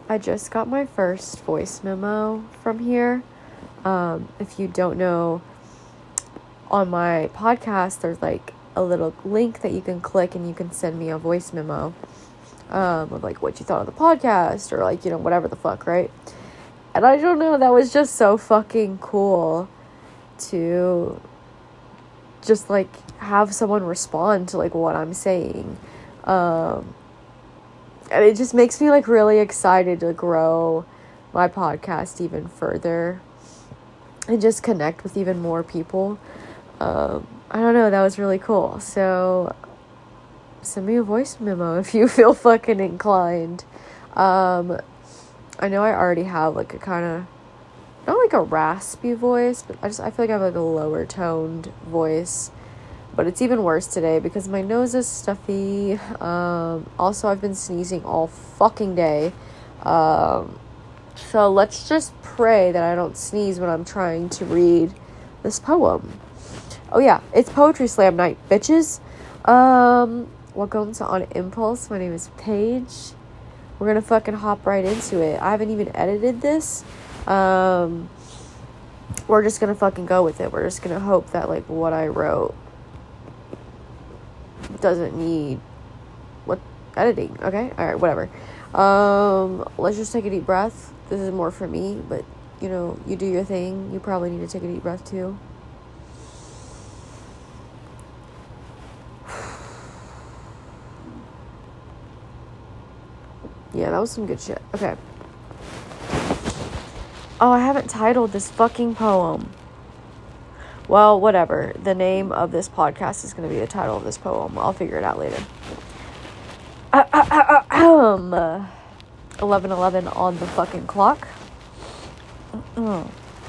I just got my first voice memo from here. If you don't know, on my podcast, there's like a little link that you can click and you can send me a voice memo of like what you thought of the podcast or like, whatever the fuck, right? And I don't know, that was just so fucking cool to just like have someone respond to like what I'm saying. And it just makes me like really excited to grow my podcast even further and just connect with even more people. I don't know, that was really cool. So send me a voice memo if you feel fucking inclined. I know I already have like a kind of, not like a raspy voice, but I feel like I have like a lower toned voice. But it's even worse today because my nose is stuffy. Also, I've been sneezing all fucking day. So let's just pray that I don't sneeze when I'm trying to read this poem. Oh yeah, it's Poetry Slam night, bitches. Welcome to On Impulse. My name is Paige. We're gonna fucking hop right into it. I haven't even edited this. We're just gonna fucking go with it. We're just gonna hope that like what I wrote doesn't need editing. Okay, all right, whatever. Let's just take a deep breath. This is more for me, but you do your thing. You probably need to take a deep breath too. Yeah, that was some good shit. Okay. Oh, I haven't titled this fucking poem. Well, whatever. The name of this podcast is going to be the title of this poem. I'll figure it out later. 11:11 on the fucking clock. I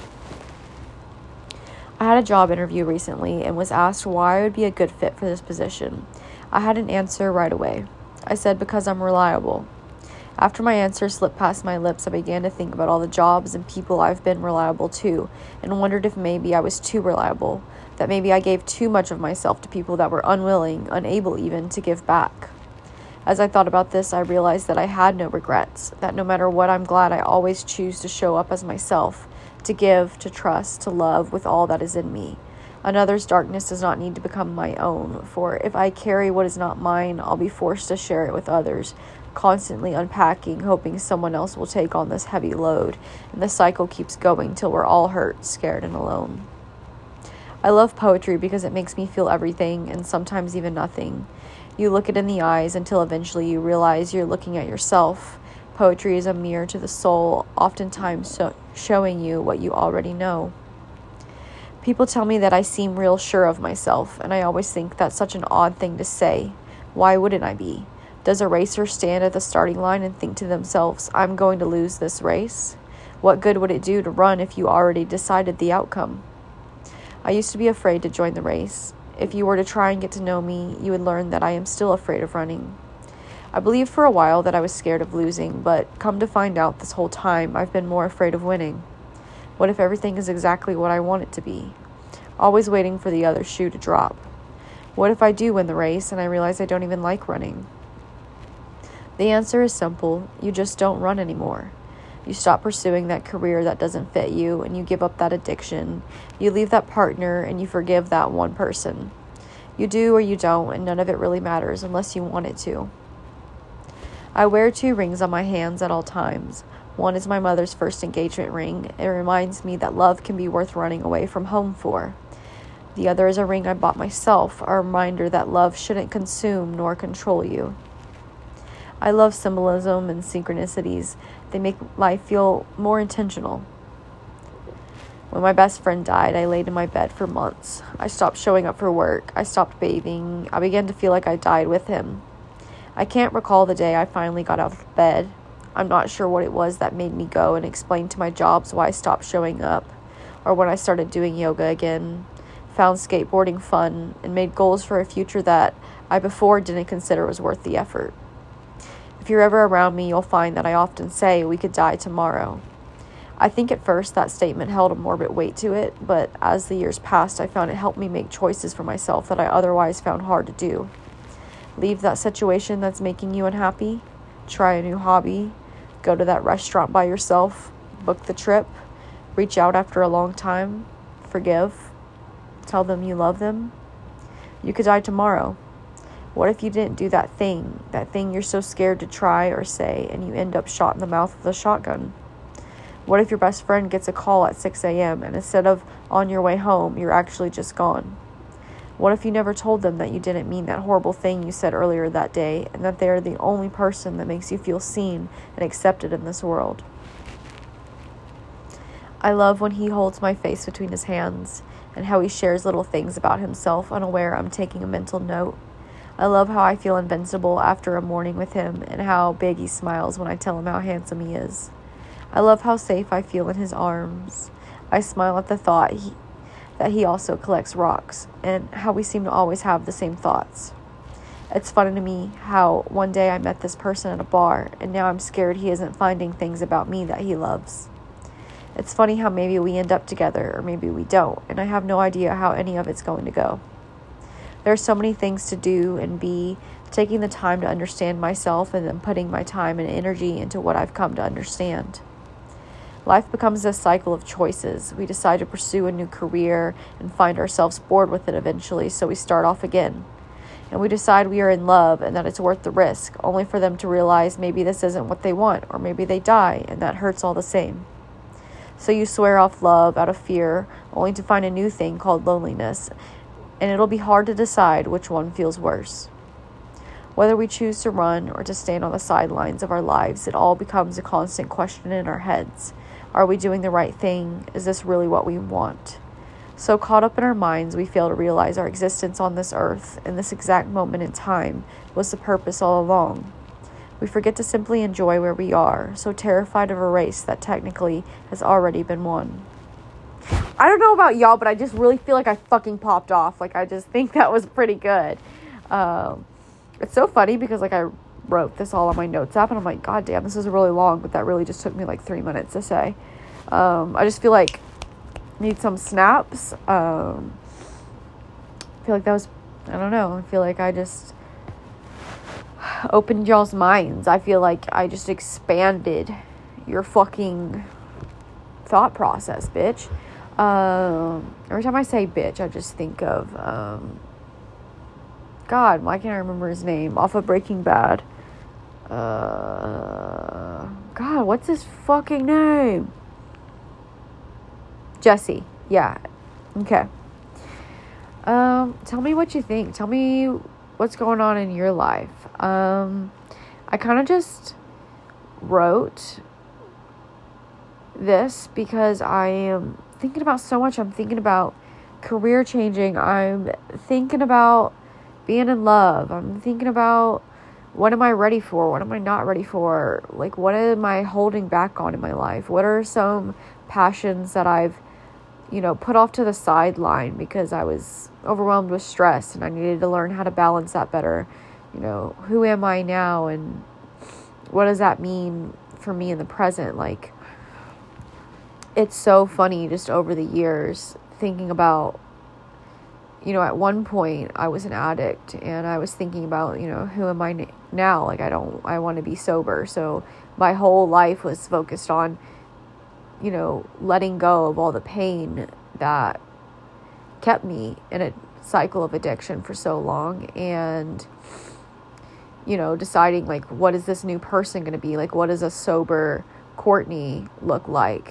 had a job interview recently and was asked why I would be a good fit for this position. I had an answer right away. I said because I'm reliable. After my answer slipped past my lips, I began to think about all the jobs and people I've been reliable to, and wondered if maybe I was too reliable, that maybe I gave too much of myself to people that were unwilling, unable even, to give back. As I thought about this, I realized that I had no regrets, that no matter what, I'm glad I always choose to show up as myself, to give, to trust, to love with all that is in me. Another's darkness does not need to become my own, for if I carry what is not mine, I'll be forced to share it with others, constantly unpacking, hoping someone else will take on this heavy load, and the cycle keeps going till we're all hurt, scared, and alone. I love poetry because it makes me feel everything, and sometimes even nothing. You look it in the eyes until eventually you realize you're looking at yourself. Poetry is a mirror to the soul, oftentimes showing you what you already know. People tell me that I seem real sure of myself, and I always think that's such an odd thing to say. Why wouldn't I be? Does a racer stand at the starting line and think to themselves, I'm going to lose this race? What good would it do to run if you already decided the outcome? I used to be afraid to join the race. If you were to try and get to know me, you would learn that I am still afraid of running. I believed for a while that I was scared of losing, but come to find out this whole time I've been more afraid of winning. What if everything is exactly what I want it to be? Always waiting for the other shoe to drop. What if I do win the race and I realize I don't even like running? The answer is simple. You just don't run anymore. You stop pursuing that career that doesn't fit you, and you give up that addiction. You leave that partner, and you forgive that one person. You do or you don't, and none of it really matters unless you want it to. I wear 2 rings on my hands at all times. One is my mother's first engagement ring. It reminds me that love can be worth running away from home for. The other is a ring I bought myself, a reminder that love shouldn't consume nor control you. I love symbolism and synchronicities. They make life feel more intentional. When my best friend died, I laid in my bed for months. I stopped showing up for work. I stopped bathing. I began to feel like I died with him. I can't recall the day I finally got out of bed. I'm not sure what it was that made me go and explain to my jobs why I stopped showing up, or when I started doing yoga again, found skateboarding fun, and made goals for a future that I before didn't consider was worth the effort. If you're ever around me, you'll find that I often say we could die tomorrow. I think at first that statement held a morbid weight to it, but as the years passed, I found it helped me make choices for myself that I otherwise found hard to do. Leave that situation that's making you unhappy. Try a new hobby. go to that restaurant by yourself, book the trip, reach out after a long time, forgive, tell them you love them. You could die tomorrow. What if you didn't do that thing you're so scared to try or say, and you end up shot in the mouth with a shotgun? What if your best friend gets a call at 6 a.m. and instead of on your way home, you're actually just gone? What if you never told them that you didn't mean that horrible thing you said earlier that day, and that they're the only person that makes you feel seen and accepted in this world? I love when he holds my face between his hands, and how he shares little things about himself, unaware I'm taking a mental note. I love how I feel invincible after a morning with him, and how big he smiles when I tell him how handsome he is. I love how safe I feel in his arms. I smile at the thought that he also collects rocks, and how we seem to always have the same thoughts. It's funny to me how one day I met this person at a bar, and now I'm scared he isn't finding things about me that he loves. It's funny how maybe we end up together, or maybe we don't, and I have no idea how any of it's going to go. There are so many things to do and be, taking the time to understand myself and then putting my time and energy into what I've come to understand. Life becomes a cycle of choices. We decide to pursue a new career and find ourselves bored with it eventually, so we start off again. And we decide we are in love and that it's worth the risk, only for them to realize maybe this isn't what they want, or maybe they die, and that hurts all the same. So you swear off love out of fear, only to find a new thing called loneliness, and it'll be hard to decide which one feels worse. Whether we choose to run or to stand on the sidelines of our lives, it all becomes a constant question in our heads. Are we doing the right thing? Is this really what we want? So caught up in our minds, we fail to realize our existence on this earth, in this exact moment in time, was the purpose all along. We forget to simply enjoy where we are, so terrified of a race that technically has already been won. I don't know about y'all, but I just really feel like I fucking popped off. Like, I just think that was pretty good. It's so funny because, like, I wrote this all on my notes app, and I'm like, God damn, this is really long, but that really just took me like 3 minutes to say. I just feel like I need some snaps. I feel like that was, I don't know, I feel like I just opened y'all's minds. I feel like I just expanded your fucking thought process, bitch. Every time I say bitch, I just think of, God, why can't I remember his name? Off of Breaking Bad. God, what's his fucking name? Jesse. Yeah. Okay. Tell me what you think. Tell me what's going on in your life. I kind of just wrote this because I am thinking about so much. I'm thinking about career changing. I'm thinking about being in love. I'm thinking about what am I ready for? What am I not ready for? Like, what am I holding back on in my life? What are some passions that I've, put off to the sideline because I was overwhelmed with stress and I needed to learn how to balance that better? Who am I now, and what does that mean for me in the present? Like, it's so funny just over the years thinking about, at one point I was an addict, and I was thinking about, who am I now? Like, I want to be sober. So my whole life was focused on, letting go of all the pain that kept me in a cycle of addiction for so long, and, deciding, like, what is this new person going to be? Like, what does a sober Courtney look like?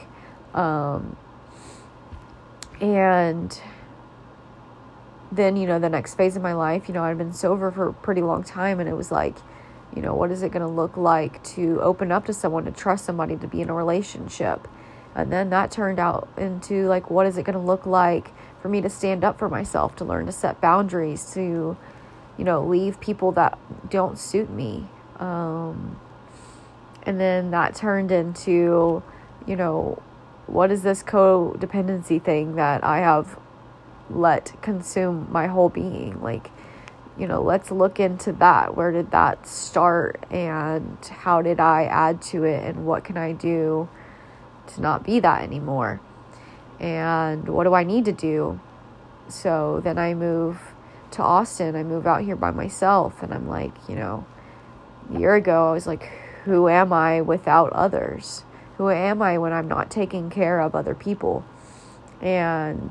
And then, the next phase of my life, I'd been sober for a pretty long time, and it was like, what is it going to look like to open up to someone, to trust somebody, to be in a relationship? And then that turned out into, like, what is it going to look like for me to stand up for myself, to learn to set boundaries, to, leave people that don't suit me. And then that turned into, what is this codependency thing that I have let consume my whole being? Like, let's look into that. Where did that start, and how did I add to it, and what can I do to not be that anymore? And what do I need to do? So then I move to Austin. I move out here by myself, and I'm like, a year ago I was like, who am I without others? Who am I when I'm not taking care of other people? And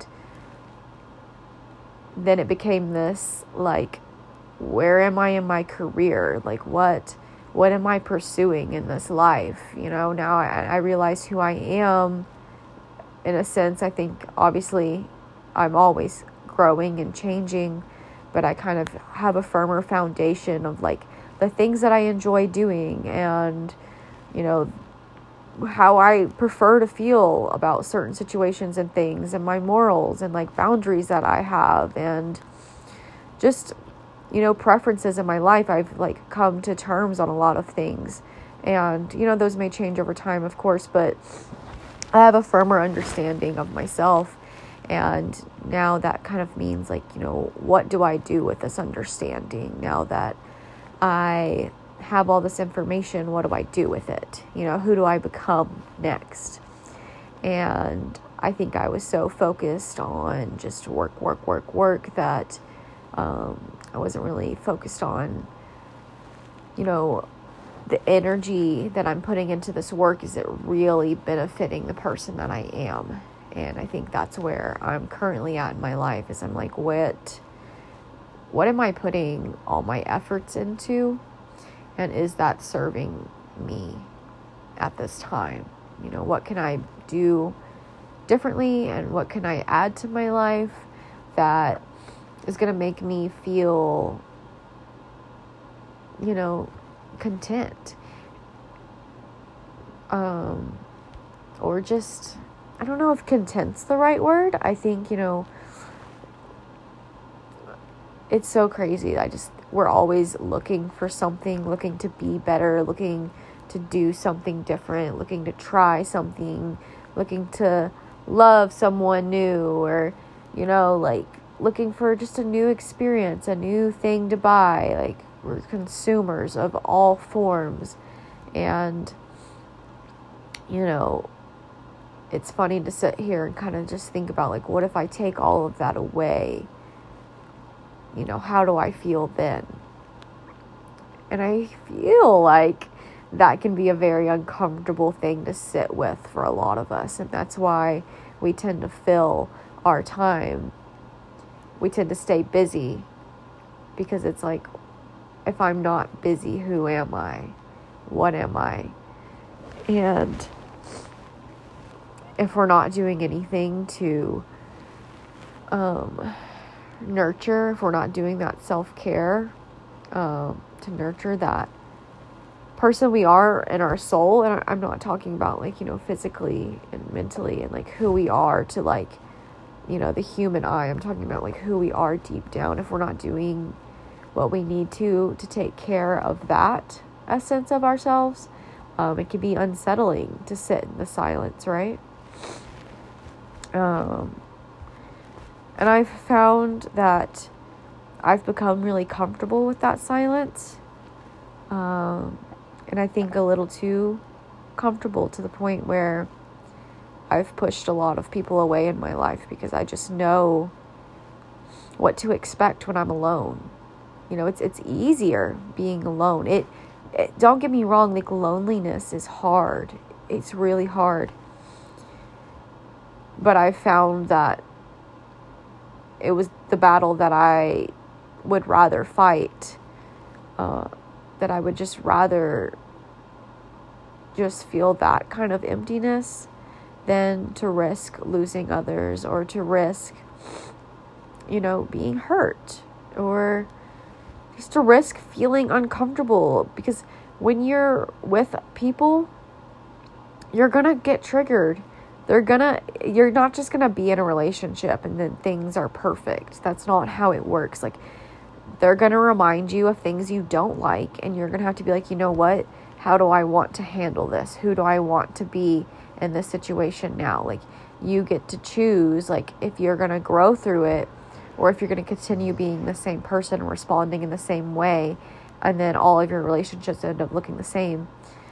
then it became this, like, where am I in my career? Like, what am I pursuing in this life? Now I realize who I am. In a sense, I think obviously I'm always growing and changing, but I kind of have a firmer foundation of like the things that I enjoy doing and, how I prefer to feel about certain situations and things, and my morals and like boundaries that I have, and just, preferences in my life. I've like come to terms on a lot of things, and, those may change over time, of course, but I have a firmer understanding of myself. And now that kind of means like, what do I do with this understanding now that I have all this information? What do I do with it? Who do I become next? And I think I was so focused on just work that I wasn't really focused on, the energy that I'm putting into this work. Is it really benefiting the person that I am? And I think that's where I'm currently at in my life, is I'm like, what am I putting all my efforts into? And is that serving me at this time? What can I do differently, and what can I add to my life that is going to make me feel, content? Or just, I don't know if content's the right word. I think, it's so crazy. We're always looking for something, looking to be better, looking to do something different, looking to try something, looking to love someone new, or, like looking for just a new experience, a new thing to buy. Like, we're consumers of all forms. And, it's funny to sit here and kind of just think about, like, what if I take all of that away? How do I feel then? And I feel like that can be a very uncomfortable thing to sit with for a lot of us. And that's why we tend to fill our time. We tend to stay busy, because it's like, if I'm not busy, who am I? What am I? And if we're not doing anything to nurture, if we're not doing that self-care, to nurture that person we are in our soul, and I'm not talking about like, physically and mentally and like who we are to like, the human eye. I'm talking about like who we are deep down. If we're not doing what we need to take care of that essence of ourselves, it can be unsettling to sit in the silence, right? And I've found that I've become really comfortable with that silence. And I think a little too comfortable, to the point where I've pushed a lot of people away in my life, because I just know what to expect when I'm alone. It's easier being alone. It don't get me wrong, like, loneliness is hard. It's really hard. But I found that it was the battle that I would rather fight, that I would just rather just feel that kind of emptiness than to risk losing others, or to risk, being hurt, or just to risk feeling uncomfortable. Because when you're with people, you're gonna get triggered. You're not just gonna be in a relationship and then things are perfect. That's not how it works. Like, they're gonna remind you of things you don't like, and you're gonna have to be like, what? How do I want to handle this? Who do I want to be in this situation now? Like, you get to choose, like, if you're gonna grow through it, or if you're gonna continue being the same person, responding in the same way, and then all of your relationships end up looking the same.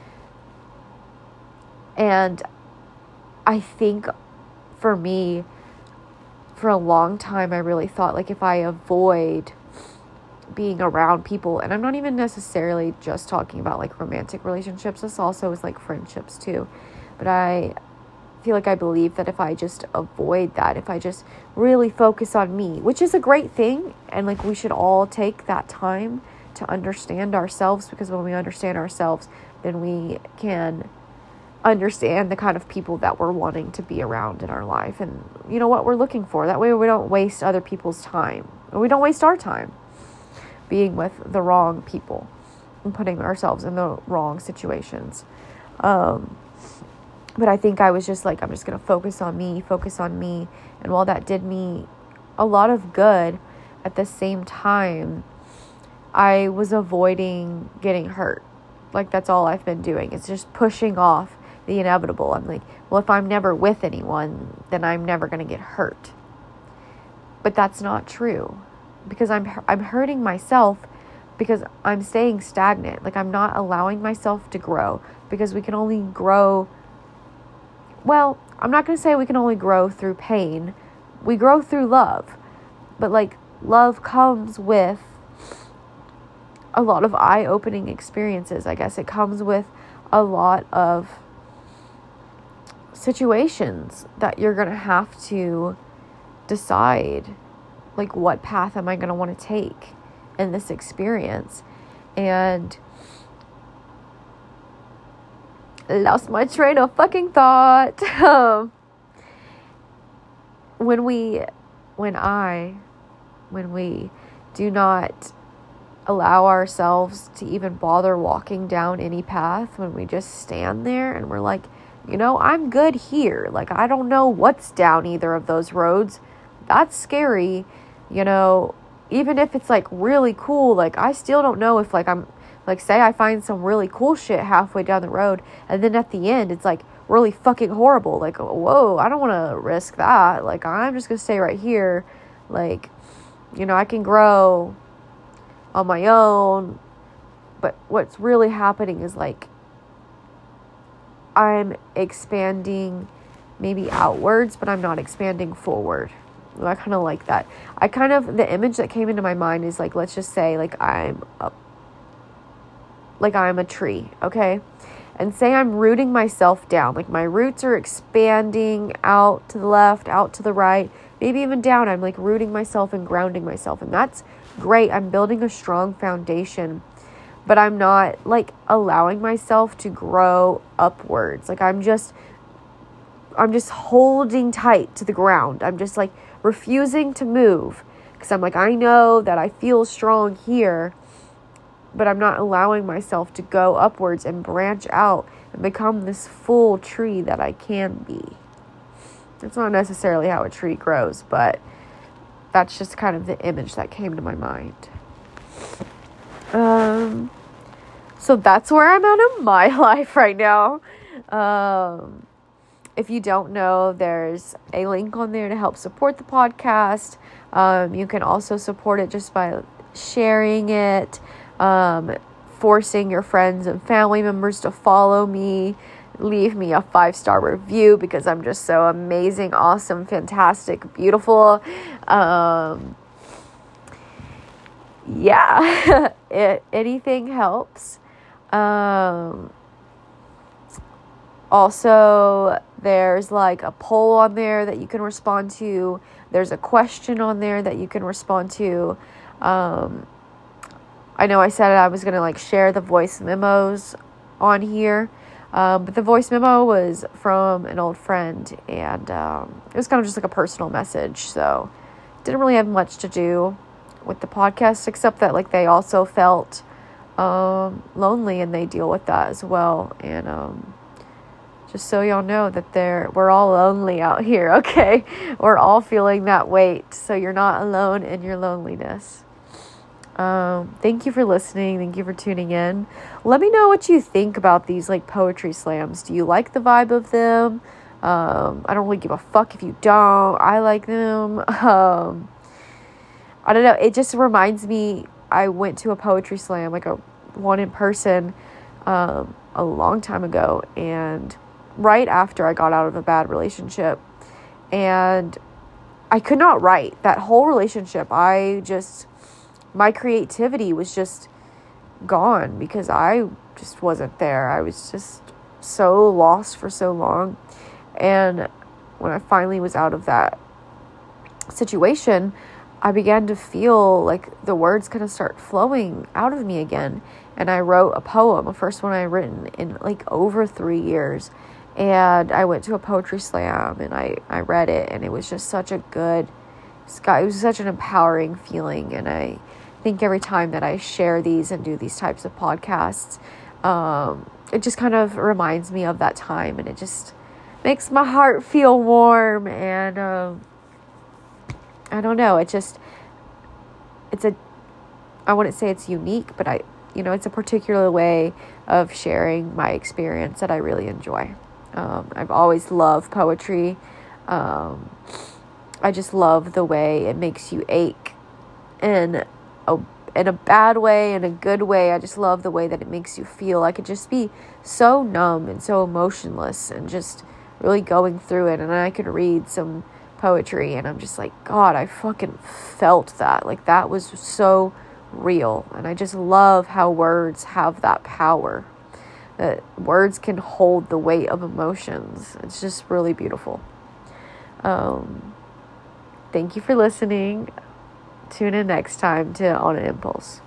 And I think for me, for a long time, I really thought, like, if I avoid being around people. And I'm not even necessarily just talking about like romantic relationships. This also is like friendships too. But I feel like I believe that if I just avoid that, if I just really focus on me, which is a great thing, and like we should all take that time to understand ourselves, because when we understand ourselves, then we can understand the kind of people that we're wanting to be around in our life, and you know what we're looking for. That way we don't waste other people's time, and we don't waste our time being with the wrong people and putting ourselves in the wrong situations. But I think I was just like, I'm just going to focus on me. And while that did me a lot of good, at the same time, I was avoiding getting hurt. Like, that's all I've been doing. It's just pushing off the inevitable. I'm like, well, if I'm never with anyone, then I'm never going to get hurt. But that's not true, because I'm hurting myself because I'm staying stagnant. Like, I'm not allowing myself to grow, because we can only grow. Well, I'm not going to say we can only grow through pain. We grow through love. But like, love comes with a lot of eye-opening experiences, I guess. It comes with a lot of situations that you're going to have to decide, like, what path am I going to want to take in this experience? And lost my train of fucking thought. When we do not allow ourselves to even bother walking down any path, when we just stand there and we're like, you know, I'm good here. Like, I don't know what's down either of those roads. That's scary. You know, even if it's like really cool, like, I still don't know if like I'm, like, say I find some really cool shit halfway down the road, and then at the end it's like really fucking horrible. Like, whoa, I don't want to risk that. Like, I'm just going to stay right here. Like, you know, I can grow on my own. But what's really happening is like, I'm expanding maybe outwards, but I'm not expanding forward. I kind of like that. The image that came into my mind is like, let's just say like I'm a tree, okay? And say I'm rooting myself down. Like, my roots are expanding out to the left, out to the right, maybe even down. I'm like rooting myself and grounding myself. And that's great. I'm building a strong foundation. But I'm not like allowing myself to grow upwards. Like, I'm just holding tight to the ground. I'm just like refusing to move. Because I'm like, I know that I feel strong here, but I'm not allowing myself to go upwards and branch out and become this full tree that I can be. It's not necessarily how a tree grows, but that's just kind of the image that came to my mind. So that's where I'm at in my life right now. If you don't know, there's a link on there to help support the podcast. You can also support it just by sharing it, forcing your friends and family members to follow me, leave me a 5-star review, because I'm just so amazing, awesome, fantastic, beautiful. Yeah, anything helps. Also, there's like a poll on there that you can respond to. There's a question on there that you can respond to. I know I said I was going to like share the voice memos on here. But the voice memo was from an old friend, and it was kind of just like a personal message. So didn't really have much to do with the podcast, except that like they also felt lonely, and they deal with that as well. And just so y'all know that we're all lonely out here, okay? We're all feeling that weight, so you're not alone in your loneliness. Thank you for listening. Thank you for tuning in. Let me know what you think about these like poetry slams. Do you like the vibe of them? I don't really give a fuck if you don't. I like them. I don't know. It just reminds me, I went to a poetry slam, like a one in person, a long time ago, and right after I got out of a bad relationship, and I could not write that whole relationship. I just my creativity was just gone because I just wasn't there. I was just so lost for so long. And when I finally was out of that situation, I began to feel like the words kind of start flowing out of me again. And I wrote a poem, the first one I'd written in like over 3 years. And I went to a poetry slam and I read it, and it was just such a good, it was such an empowering feeling. And I think every time that I share these and do these types of podcasts, it just kind of reminds me of that time, and it just makes my heart feel warm. And I don't know, I wouldn't say it's unique, but it's a particular way of sharing my experience that I really enjoy. I've always loved poetry. I just love the way it makes you ache in a bad way, in a good way. I just love the way that it makes you feel. I could just be so numb and so emotionless and just really going through it. And I could read some poetry and I'm just like, God, I fucking felt that. Like, that was so real. And I just love how words have that power, that words can hold the weight of emotions. It's just really beautiful. Thank you for listening. Tune in next time to On an Impulse.